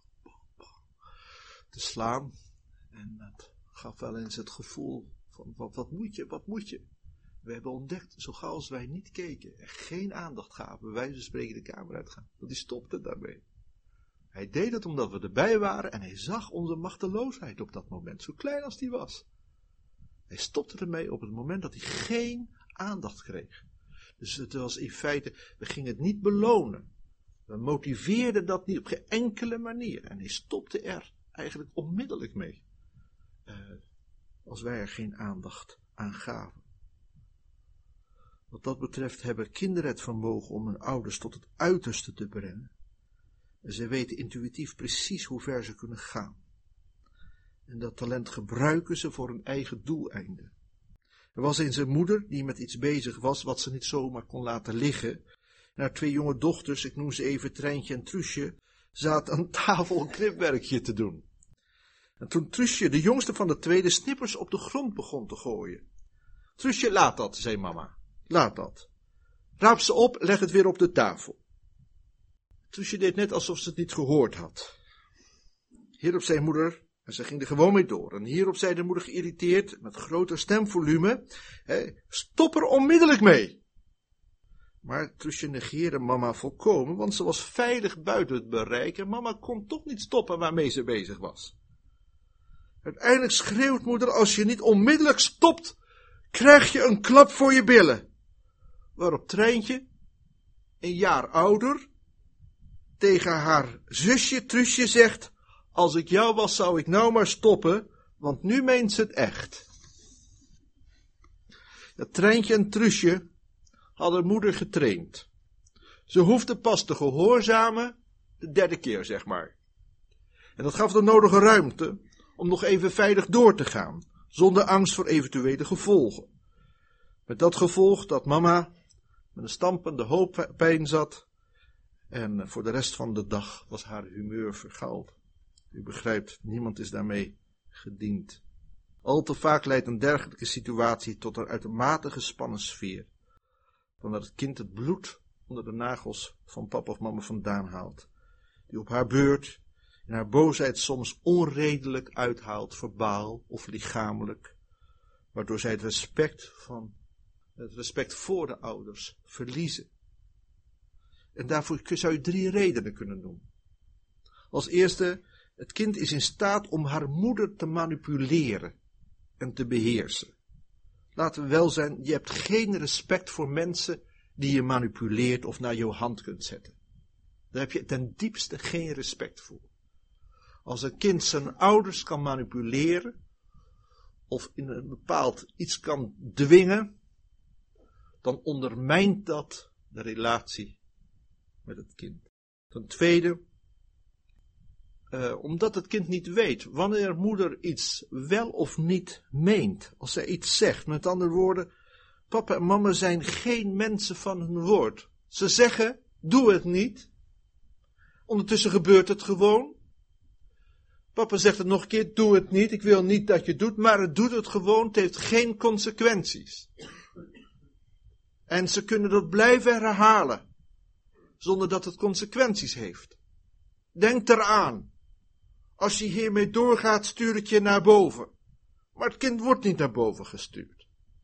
te slaan. En dat gaf wel eens het gevoel van, wat, wat moet je, wat moet je? We hebben ontdekt, zo gauw als wij niet keken en geen aandacht gaven, bij wijze van spreken de kamer uitgaan, dat hij stopte daarmee. Hij deed het omdat we erbij waren en hij zag onze machteloosheid op dat moment, zo klein als die was. Hij stopte ermee op het moment dat hij geen aandacht kreeg. Dus het was in feite, we gingen het niet belonen. We motiveerden dat niet op geen enkele manier. En hij stopte er eigenlijk onmiddellijk mee. Uh, als wij er geen aandacht aan gaven. Wat dat betreft hebben kinderen het vermogen om hun ouders tot het uiterste te brengen. En ze weten intuïtief precies hoe ver ze kunnen gaan. En dat talent gebruiken ze voor hun eigen doeleinden. Er was eens een moeder die met iets bezig was wat ze niet zomaar kon laten liggen. En haar twee jonge dochters, ik noem ze even Treintje en Truusje, zaten aan tafel een knipwerkje te doen. En toen Truusje, de jongste van de twee, de snippers op de grond begon te gooien. Truusje, laat dat, zei mama. Laat dat. Raap ze op, leg het weer op de tafel. Truusje deed net alsof ze het niet gehoord had. Hierop zei moeder, en ze ging er gewoon mee door. En hierop zei de moeder geïrriteerd, met groter stemvolume, hè, stop er onmiddellijk mee. Maar Truusje negeerde mama volkomen, want ze was veilig buiten het bereik en mama kon toch niet stoppen waarmee ze bezig was. Uiteindelijk schreeuwt moeder, als je niet onmiddellijk stopt, krijg je een klap voor je billen. Waarop Treintje, een jaar ouder, tegen haar zusje Truusje zegt, als ik jou was, zou ik nou maar stoppen, want nu meent ze het echt. Dat Treintje en Truusje hadden moeder getraind. Ze hoefde pas te gehoorzamen, de derde keer, zeg maar. En dat gaf de nodige ruimte om nog even veilig door te gaan, zonder angst voor eventuele gevolgen. Met dat gevolg dat mama met een stampende hoofdpijn zat en voor de rest van de dag was haar humeur vergaald. U begrijpt, niemand is daarmee gediend. Al te vaak leidt een dergelijke situatie tot een uitermate gespannen sfeer, van dat het kind het bloed onder de nagels van papa of mama vandaan haalt, die op haar beurt in haar boosheid soms onredelijk uithaalt, verbaal of lichamelijk, waardoor zij het respect van, het respect voor de ouders verliezen. En daarvoor zou je drie redenen kunnen noemen. Als eerste, het kind is in staat om haar moeder te manipuleren en te beheersen. Laten we wel zijn, je hebt geen respect voor mensen die je manipuleert of naar jouw hand kunt zetten. Daar heb je ten diepste geen respect voor. Als een kind zijn ouders kan manipuleren of in een bepaald iets kan dwingen, dan ondermijnt dat de relatie met het kind. Ten tweede, uh, omdat het kind niet weet wanneer moeder iets wel of niet meent. Als zij iets zegt, met andere woorden, papa en mama zijn geen mensen van hun woord. Ze zeggen, doe het niet. Ondertussen gebeurt het gewoon. Papa zegt het nog een keer, doe het niet, ik wil niet dat je het doet, maar het doet het gewoon, het heeft geen consequenties. En ze kunnen dat blijven herhalen, zonder dat het consequenties heeft. Denk eraan, als je hiermee doorgaat, stuur ik je naar boven. Maar het kind wordt niet naar boven gestuurd.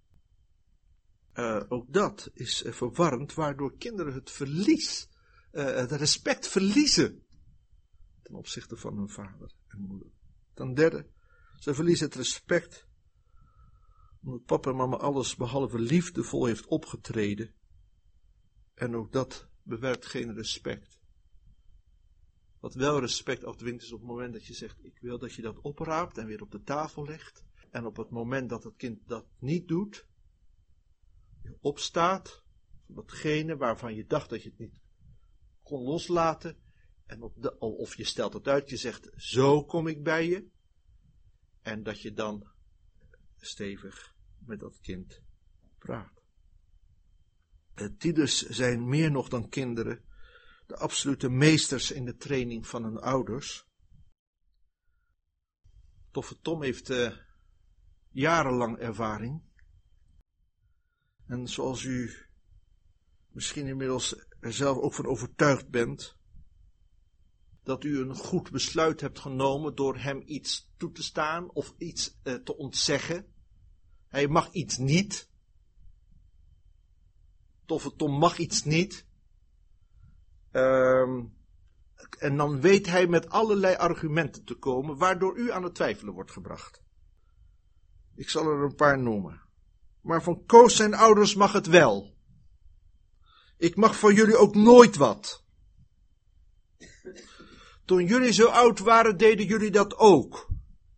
Uh, ook dat is uh, verwarrend, waardoor kinderen het verlies, uh, het respect verliezen ten opzichte van hun vader en moeder. Ten derde, ze verliezen het respect omdat papa en mama alles behalve liefdevol heeft opgetreden. En ook dat bewerkt geen respect. Wat wel respect afdwingt is op het moment dat je zegt, ik wil dat je dat opraapt en weer op de tafel legt. En op het moment dat het kind dat niet doet, je opstaat van datgene waarvan je dacht dat je het niet kon loslaten. En op de, of je stelt het uit, je zegt, zo kom ik bij je. En dat je dan stevig met dat kind praat. De tieners zijn meer nog dan kinderen de absolute meesters in de training van hun ouders. Toffe Tom heeft uh, jarenlang ervaring. En zoals u misschien inmiddels er zelf ook van overtuigd bent, dat u een goed besluit hebt genomen door hem iets toe te staan of iets uh, te ontzeggen. Hij mag iets niet. Toffe Tom mag iets niet. Um, en dan weet hij met allerlei argumenten te komen, waardoor u aan het twijfelen wordt gebracht. Ik zal er een paar noemen. Maar van Koos zijn ouders mag het wel. Ik mag van jullie ook nooit wat. Toen jullie zo oud waren, deden jullie dat ook.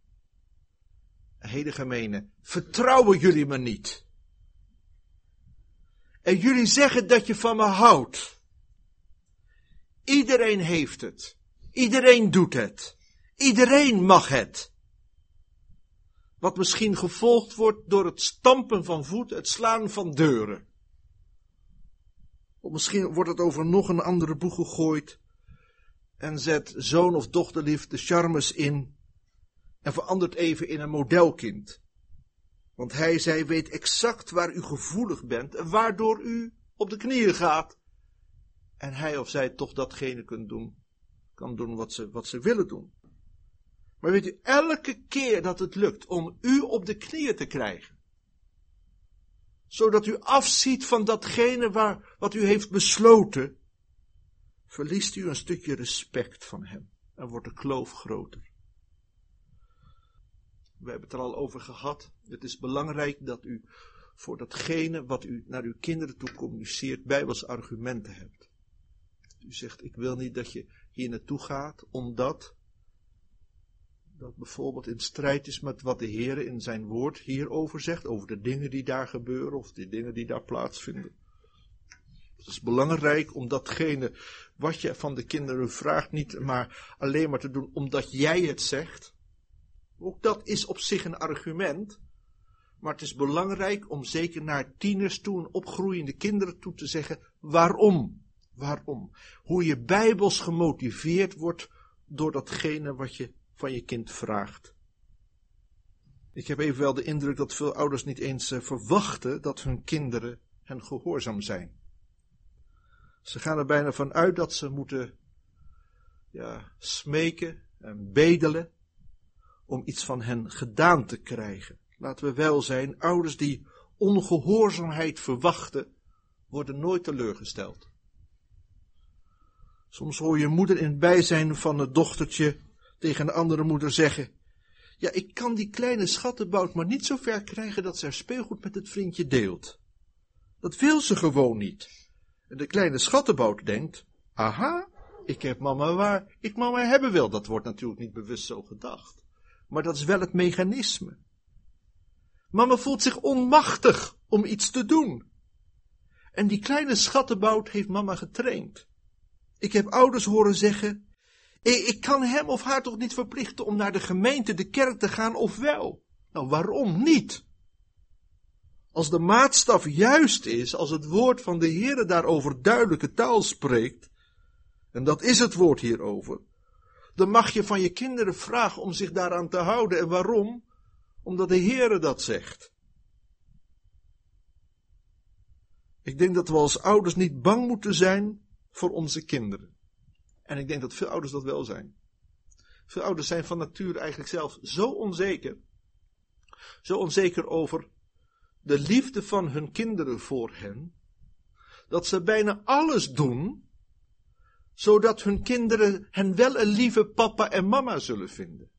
Hele gemene, vertrouwen jullie me niet? En jullie zeggen dat je van me houdt. Iedereen heeft het. Iedereen doet het. Iedereen mag het. Wat misschien gevolgd wordt door het stampen van voeten, het slaan van deuren. Of misschien wordt het over nog een andere boeg gegooid en zet zoon of dochterlief de charmes in en verandert even in een modelkind. Want hij, zij weet exact waar u gevoelig bent en waardoor u op de knieën gaat. En hij of zij toch datgene kunt doen, kan doen wat ze, wat ze willen doen. Maar weet u, elke keer dat het lukt om u op de knieën te krijgen, zodat u afziet van datgene waar, wat u heeft besloten, verliest u een stukje respect van hem en wordt de kloof groter. We hebben het er al over gehad. Het is belangrijk dat u voor datgene wat u naar uw kinderen toe communiceert, bijbelse argumenten hebt. U zegt, ik wil niet dat je hier naartoe gaat, omdat dat bijvoorbeeld in strijd is met wat de Heer in zijn woord hierover zegt, over de dingen die daar gebeuren of de dingen die daar plaatsvinden. Het is belangrijk om datgene wat je van de kinderen vraagt niet maar alleen maar te doen omdat jij het zegt. Ook dat is op zich een argument. Maar het is belangrijk om zeker naar tieners toe en opgroeiende kinderen toe te zeggen waarom. Waarom? Hoe je bijbels gemotiveerd wordt door datgene wat je van je kind vraagt. Ik heb even wel de indruk dat veel ouders niet eens uh, verwachten dat hun kinderen hen gehoorzaam zijn. Ze gaan er bijna van uit dat ze moeten ja, smeken en bedelen om iets van hen gedaan te krijgen. Laten we wel zijn, ouders die ongehoorzaamheid verwachten, worden nooit teleurgesteld. Soms hoor je moeder in het bijzijn van het dochtertje tegen een andere moeder zeggen, ja, ik kan die kleine schattenbout maar niet zo ver krijgen dat ze haar speelgoed met het vriendje deelt. Dat wil ze gewoon niet. En de kleine schattenbout denkt, aha, ik heb mama waar, ik mama hebben wil. Dat wordt natuurlijk niet bewust zo gedacht. Maar dat is wel het mechanisme. Mama voelt zich onmachtig om iets te doen. En die kleine schattenbout heeft mama getraind. Ik heb ouders horen zeggen, ik kan hem of haar toch niet verplichten om naar de gemeente, de kerk te gaan, of wel? Nou, waarom niet? Als de maatstaf juist is, als het woord van de Heere daarover duidelijke taal spreekt, en dat is het woord hierover, dan mag je van je kinderen vragen om zich daaraan te houden. En waarom? Omdat de Heere dat zegt. Ik denk dat we als ouders niet bang moeten zijn voor onze kinderen. En ik denk dat veel ouders dat wel zijn. Veel ouders zijn van nature eigenlijk zelf zo onzeker. Zo onzeker over de liefde van hun kinderen voor hen. Dat ze bijna alles doen, zodat hun kinderen hen wel een lieve papa en mama zullen vinden.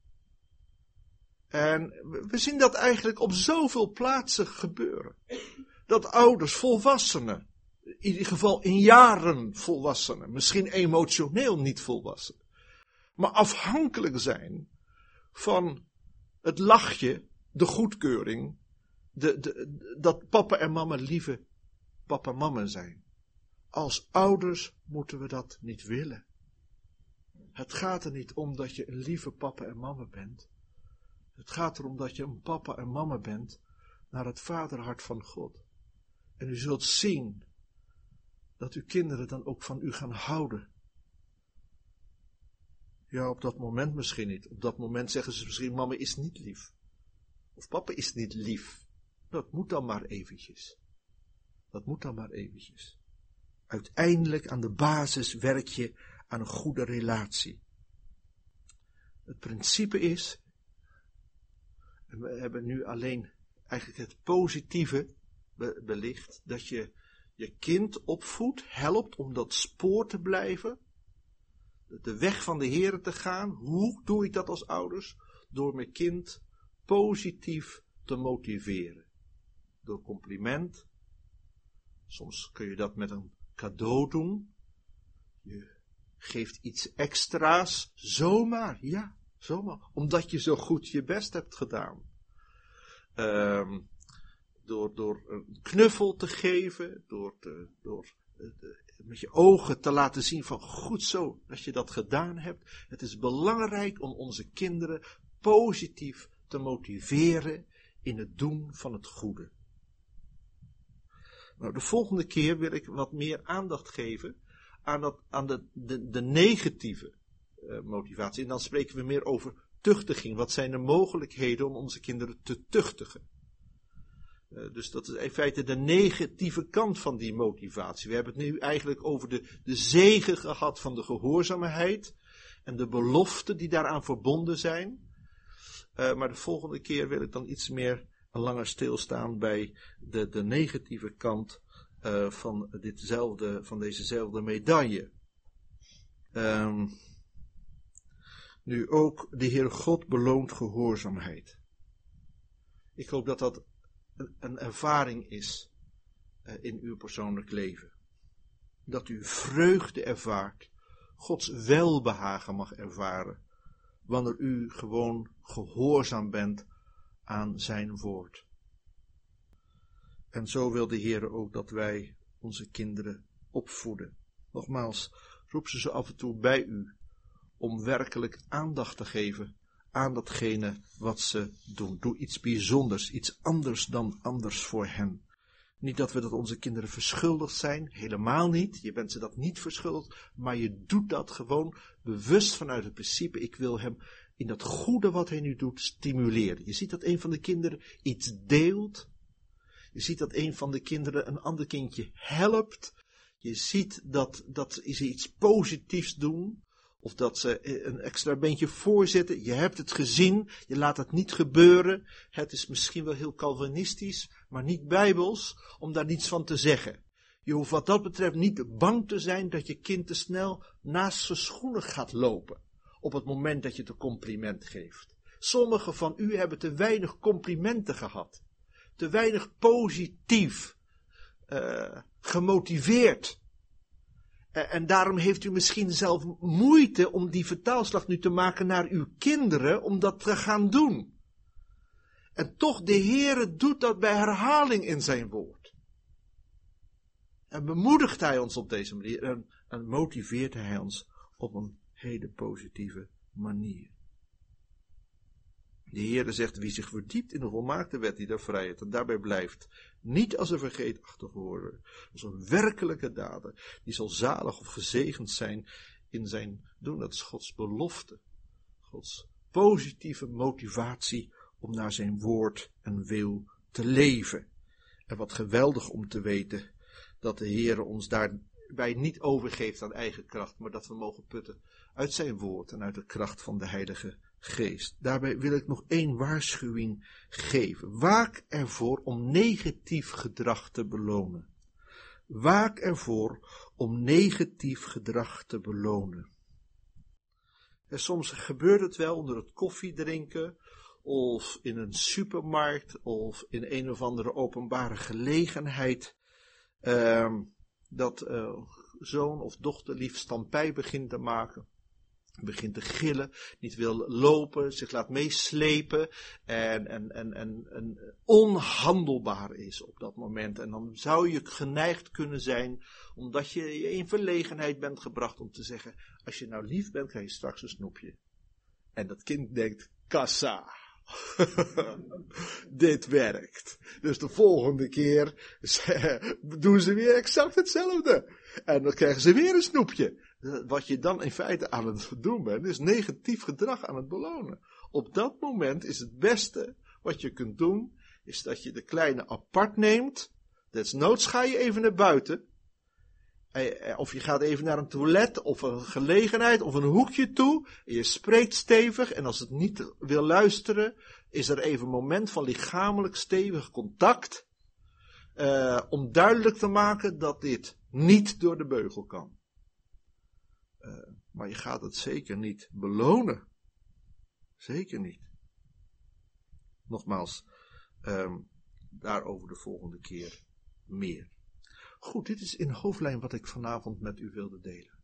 En we zien dat eigenlijk op zoveel plaatsen gebeuren. Dat ouders, volwassenen, in ieder geval in jaren volwassenen, misschien emotioneel niet volwassen, maar afhankelijk zijn van het lachje, de goedkeuring, de, de, dat papa en mama lieve papa en mama zijn. Als ouders moeten we dat niet willen. Het gaat er niet om dat je een lieve papa en mama bent. Het gaat erom dat je een papa en mama bent naar het vaderhart van God. En u zult zien dat uw kinderen dan ook van u gaan houden. Ja, op dat moment misschien niet. Op dat moment zeggen ze misschien, mama is niet lief. Of papa is niet lief. Dat moet dan maar eventjes. Dat moet dan maar eventjes. Uiteindelijk aan de basis werk je aan een goede relatie. Het principe is, en we hebben nu alleen eigenlijk het positieve be- belicht, dat je je kind opvoedt, helpt om dat spoor te blijven, de weg van de Heere te gaan. Hoe doe ik dat als ouders? Door mijn kind positief te motiveren. Door compliment. Soms kun je dat met een cadeau doen. Je geeft iets extra's, zomaar, ja, zomaar, omdat je zo goed je best hebt gedaan. Um, door, door een knuffel te geven, door, te, door uh, met je ogen te laten zien van goed zo, dat je dat gedaan hebt. Het is belangrijk om onze kinderen positief te motiveren in het doen van het goede. Nou, de volgende keer wil ik wat meer aandacht geven aan, dat, aan de, de, de negatieve uh, motivatie. En dan spreken we meer over tuchtiging. Wat zijn de mogelijkheden om onze kinderen te tuchtigen? Uh, dus dat is in feite de negatieve kant van die motivatie. We hebben het nu eigenlijk over de, de zegen gehad van de gehoorzaamheid en de beloften die daaraan verbonden zijn. Uh, maar de volgende keer wil ik dan iets meer en langer stilstaan bij de, de negatieve kant uh, van, ditzelfde, van dezezelfde medaille. Um, nu ook de Heer God beloont gehoorzaamheid. Ik hoop dat dat een, een ervaring is uh, in uw persoonlijk leven. Dat u vreugde ervaart, Gods welbehagen mag ervaren, wanneer u gewoon gehoorzaam bent aan zijn woord. En zo wil de Heer ook dat wij onze kinderen opvoeden. Nogmaals, roep ze zo af en toe bij u, om werkelijk aandacht te geven aan datgene wat ze doen. Doe iets bijzonders, iets anders dan anders voor hen. Niet dat we dat onze kinderen verschuldigd zijn, helemaal niet. Je bent ze dat niet verschuldigd, maar je doet dat gewoon bewust vanuit het principe, ik wil hem in dat goede wat hij nu doet stimuleren. Je ziet dat een van de kinderen iets deelt. Je ziet dat een van de kinderen een ander kindje helpt. Je ziet dat, dat ze iets positiefs doen. Of dat ze een extra beentje voorzetten. Je hebt het gezien. Je laat het niet gebeuren. Het is misschien wel heel Calvinistisch, maar niet bijbels, om daar niets van te zeggen. Je hoeft wat dat betreft niet bang te zijn dat je kind te snel naast zijn schoenen gaat lopen. Op het moment dat je het een compliment geeft. Sommigen van u hebben te weinig complimenten gehad. Te weinig positief. Uh, gemotiveerd. Uh, en daarom heeft u misschien zelf moeite om die vertaalslag nu te maken naar uw kinderen. Om dat te gaan doen. En toch, de Heere doet dat bij herhaling in zijn woord. En bemoedigt hij ons op deze manier. En, en motiveert hij ons op een hele positieve manier. De Heere zegt, wie zich verdiept in de volmaakte wet die daar vrijheid en daarbij blijft, niet als een vergeetachtig worden, als een werkelijke daden, die zal zalig of gezegend zijn in zijn doen. Dat is Gods belofte, Gods positieve motivatie om naar zijn woord en wil te leven. En wat geweldig om te weten dat de Heere ons daarbij niet overgeeft aan eigen kracht, maar dat we mogen putten uit zijn woord en uit de kracht van de Heilige Geest. Daarbij wil ik nog één waarschuwing geven. Waak ervoor om negatief gedrag te belonen. Waak ervoor om negatief gedrag te belonen. En soms gebeurt het wel onder het koffiedrinken, of in een supermarkt, of in een of andere openbare gelegenheid, uh, dat uh, zoon of dochter lief stampij begint te maken. Begint te gillen, niet wil lopen, zich laat meeslepen en, en, en, en, en onhandelbaar is op dat moment. En dan zou je geneigd kunnen zijn, omdat je in verlegenheid bent gebracht om te zeggen, als je nou lief bent, krijg je straks een snoepje. En dat kind denkt, kassa. Dit werkt. Dus de volgende keer doen ze weer exact hetzelfde. En dan krijgen ze weer een snoepje. Wat je dan in feite aan het doen bent, is negatief gedrag aan het belonen. Op dat moment is het beste wat je kunt doen, is dat je de kleine apart neemt. Desnoods ga je even naar buiten. Of je gaat even naar een toilet, of een gelegenheid, of een hoekje toe. En je spreekt stevig, en als het niet wil luisteren, is er even een moment van lichamelijk stevig contact. Uh, om duidelijk te maken dat dit niet door de beugel kan. Uh, maar je gaat het zeker niet belonen. Zeker niet. Nogmaals, um, daarover de volgende keer meer. Goed, dit is in hoofdlijn wat ik vanavond met u wilde delen.